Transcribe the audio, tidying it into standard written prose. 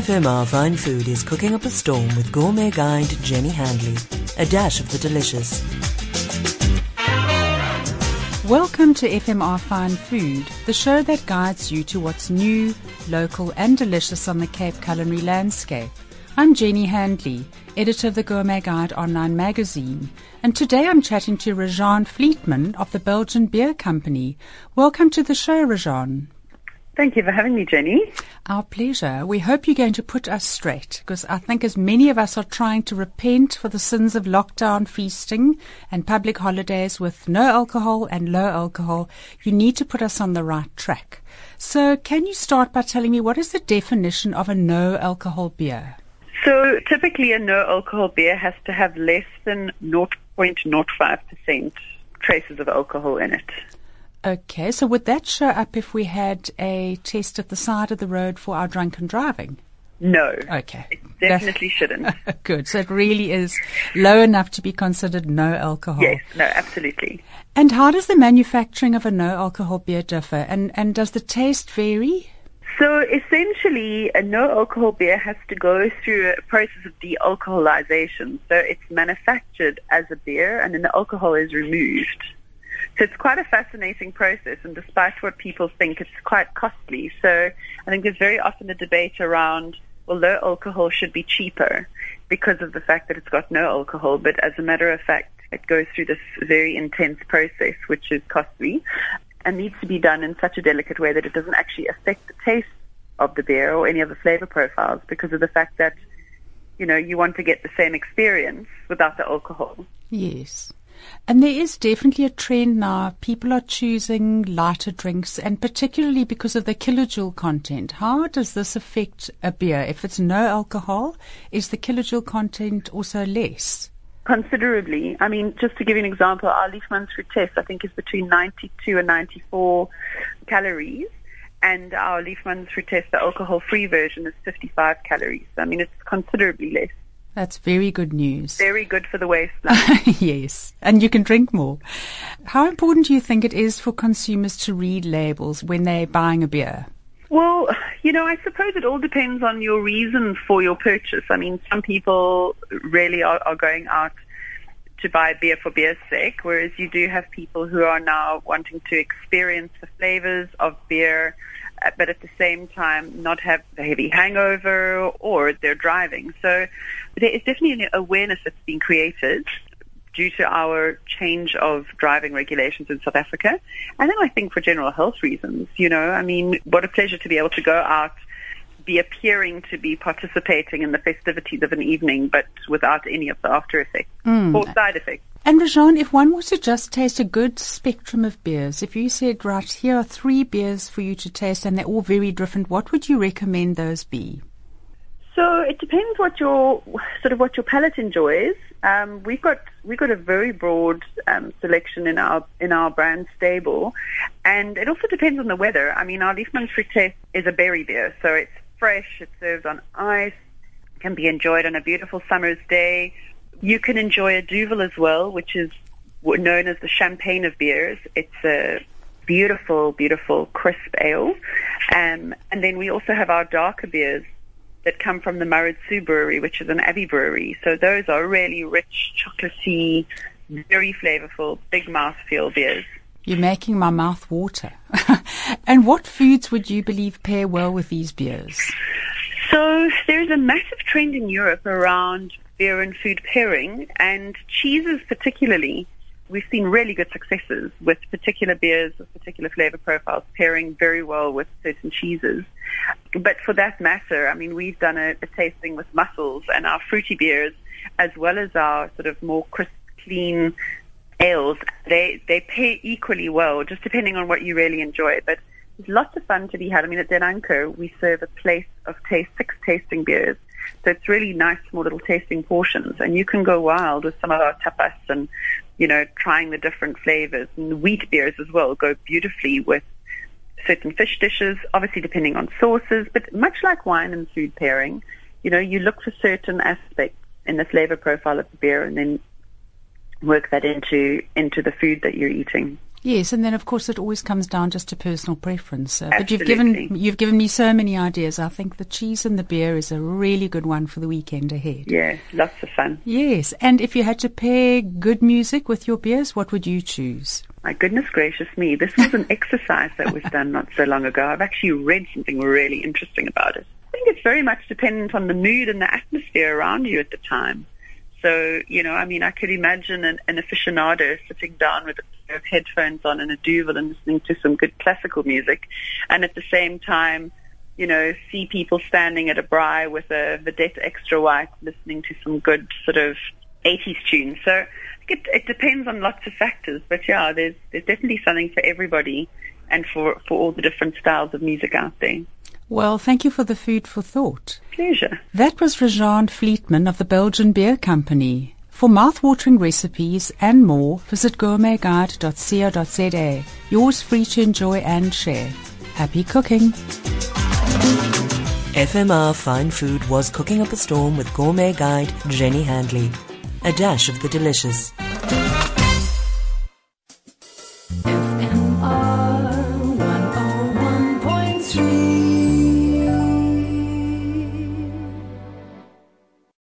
FMR Fine Food is cooking up a storm with gourmet guide Jenny Handley. A dash of the delicious. Welcome to FMR Fine Food, the show that guides you to what's new, local and delicious on the Cape culinary landscape. I'm Jenny Handley, editor of the Gourmet Guide online magazine, and today I'm chatting to Rejean Fleetman of the Belgian Beer Company. Welcome to the show, Rejean. Thank you for having me, Jenny. Our pleasure. We hope you're going to put us straight, because I think as many of us are trying to repent for the sins of lockdown feasting and public holidays with no alcohol and low alcohol, you need to put us on the right track. So can you start by telling me what is the definition of a no alcohol beer? So typically a no alcohol beer has to have less than 0.05% traces of alcohol in it. Okay, so would that show up if we had a test at the side of the road for our drunken driving? No. Okay. It definitely shouldn't. Good. So it really is low enough to be considered no alcohol. Yes, no, absolutely. And how does the manufacturing of a no alcohol beer differ? And does the taste vary? So essentially, a no alcohol beer has to go through a process of de-alcoholization. So it's manufactured as a beer and then the alcohol is removed. So it's quite a fascinating process, and despite what people think, it's quite costly. So I think there's very often a debate around, well, low alcohol should be cheaper because of the fact that it's got no alcohol. But as a matter of fact, it goes through this very intense process, which is costly and needs to be done in such a delicate way that it doesn't actually affect the taste of the beer or any of the flavor profiles, because of the fact that, you know, you want to get the same experience without the alcohol. Yes. And there is definitely a trend now. People are choosing lighter drinks, and particularly because of the kilojoule content. How does this affect a beer? If it's no alcohol, is the kilojoule content also less? Considerably. I mean, just to give you an example, our Liefmans Fruit I think is between 92 and 94 calories, and our Liefmans Fruit the alcohol-free version, is 55 calories. I mean, it's considerably less. That's very good news. Very good for the waistline. Yes, and you can drink more. How important do you think it is for consumers to read labels when they're buying a beer? Well, you know, I suppose it all depends on your reason for your purchase. I mean, some people really are going out to buy beer for beer's sake, whereas you do have people who are now wanting to experience the flavors of beer, but at the same time not have a heavy hangover or they're driving. So there is definitely an awareness that's been created due to our change of driving regulations in South Africa. And then I think for general health reasons, you know, I mean, what a pleasure to be able to go out, be appearing to be participating in the festivities of an evening, but without any of the after effects or side effects. And Rejean, if one was to just taste a good spectrum of beers, if you said, right, here are 3 beers for you to taste and they're all very different, what would you recommend those be? So it depends what your palate enjoys. We've got a very broad selection in our brand stable, and it also depends on the weather. I mean, our Liefmans Fruit is a berry beer, so it's fresh, it's served on ice, can be enjoyed on a beautiful summer's day. You can enjoy a Duvel as well, which is known as the champagne of beers. It's a beautiful, beautiful crisp ale. And then we also have our darker beers that come from the Maritsu Brewery, which is an Abbey brewery. So those are really rich, chocolatey, very flavorful, big mouthfeel beers. You're making my mouth water. And what foods would you believe pair well with these beers? So there's a massive trend in Europe around beer and food pairing, and cheeses particularly. We've seen really good successes with particular beers with particular flavor profiles pairing very well with certain cheeses. But for that matter, I mean, we've done a tasting with mussels, and our fruity beers, as well as our sort of more crisp, clean ales, they pair equally well, just depending on what you really enjoy. But there's lots of fun to be had. I mean, at Den Anker, we serve a plate of 6 tasting beers. So it's really nice, small little tasting portions, and you can go wild with some of our tapas and, you know, trying the different flavors. And the wheat beers as well go beautifully with certain fish dishes, obviously depending on sauces, but much like wine and food pairing, you know, you look for certain aspects in the flavor profile of the beer and then work that into the food that you're eating. Yes, and then of course it always comes down just to personal preference. But Absolutely. you've given me so many ideas. I think the cheese and the beer is a really good one for the weekend ahead. Yeah, lots of fun. Yes, and if you had to pair good music with your beers, what would you choose? My goodness gracious me, this was an exercise that was done not so long ago. I've actually read something really interesting about it. I think it's very much dependent on the mood and the atmosphere around you at the time. So, I could imagine an aficionado sitting down with a pair of headphones on and a duvel and listening to some good classical music, and at the same time, see people standing at a braai with a Vedette Extra White listening to some good sort of 80s tunes. So I think it depends on lots of factors, but yeah, there's definitely something for everybody and for all the different styles of music out there. Well, thank you for the food for thought. Pleasure. That was Rejean Fleetman of the Belgian Beer Company. For mouth-watering recipes and more, visit gourmetguide.co.za. Yours free to enjoy and share. Happy cooking. FMR Fine Food was cooking up a storm with gourmet guide Jenny Handley. A dash of the delicious.